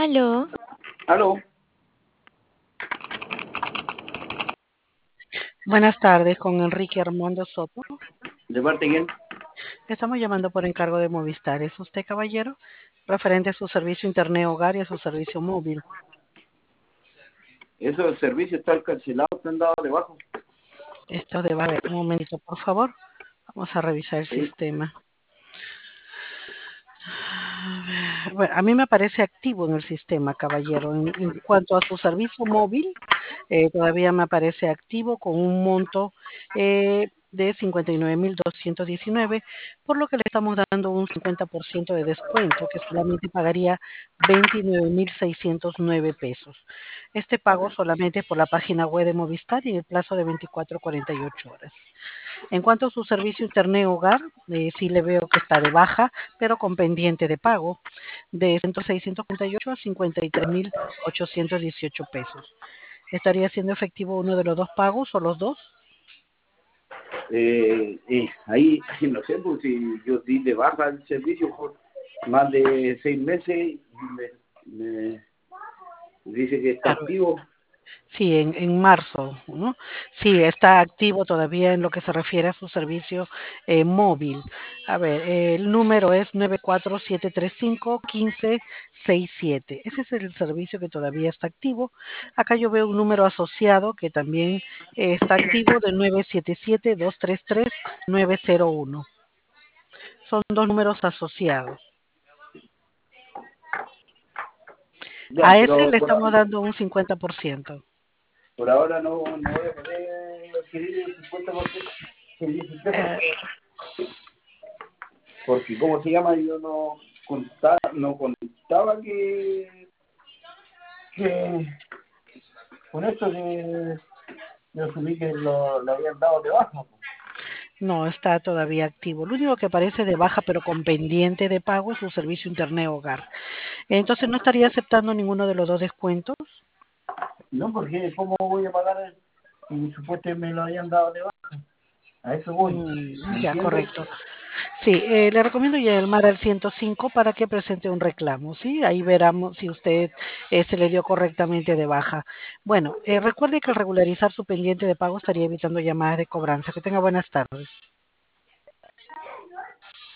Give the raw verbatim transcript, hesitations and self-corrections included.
Aló, Aló, Buenas tardes, con Enrique Armando Soto. ¿de parte de quién? Estamos llamando por encargo de Movistar. ¿Es usted, caballero? Referente a su servicio Internet Hogar y a su servicio móvil. Esos servicios están cancelados, están dados de bajo. Esto debe haber. Un momentito, por favor. Vamos a revisar el Sí. sistema. Bueno, a mí me aparece activo en el sistema, caballero. En, en cuanto a su servicio móvil, eh, todavía me aparece activo con un monto eh, de cincuenta y nueve mil doscientos diecinueve, por lo que le estamos dando un cincuenta por ciento de descuento, que solamente pagaría veintinueve mil seiscientos nueve pesos. Este pago solamente por la página web de Movistar y en el plazo de veinticuatro a cuarenta y ocho horas. En cuanto a su servicio Internet Hogar, eh, sí le veo que está de baja, pero con pendiente de pago de seiscientos cuarenta y ocho a cincuenta y tres mil ochocientos dieciocho pesos. ¿Estaría siendo efectivo uno de los dos pagos o los dos? Eh, eh, ahí, no sé, pues si yo di de baja el servicio por más de seis meses, y me, me dice que está Claro, activo. sí, en, en marzo, ¿no? Sí, está activo todavía en lo que se refiere a su servicio eh, móvil. A ver, eh, el número es nueve cuatro siete tres cinco uno cinco seis siete. Ese es el servicio que todavía está activo. Acá yo veo un número asociado que también eh, está activo de nueve siete siete dos tres tres nueve cero uno. Son dos números asociados. Ya, A ese pero le por, estamos dando un cincuenta por ciento. por ahora no, no voy a poder adquirir el cincuenta por ciento que dice usted, Eh, porque, porque ¿cómo se llama? Yo no contaba, no contaba que, que con esto que yo asumí que lo, lo habían dado de baja. No, está todavía activo. Lo único que aparece de baja, pero con pendiente de pago, es su servicio Internet Hogar. Entonces, ¿no estaría aceptando ninguno de los dos descuentos? No, porque ¿cómo voy a pagar si supuestamente me lo habían dado de baja? A eso voy. ¿Me Mm, ya, entiendes? correcto. Sí, eh, le recomiendo llamar al ciento cinco para que presente un reclamo, ¿sí? Ahí veremos si usted eh, se le dio correctamente de baja. Bueno, eh, recuerde que al regularizar su pendiente de pago estaría evitando llamadas de cobranza. Que tenga buenas tardes.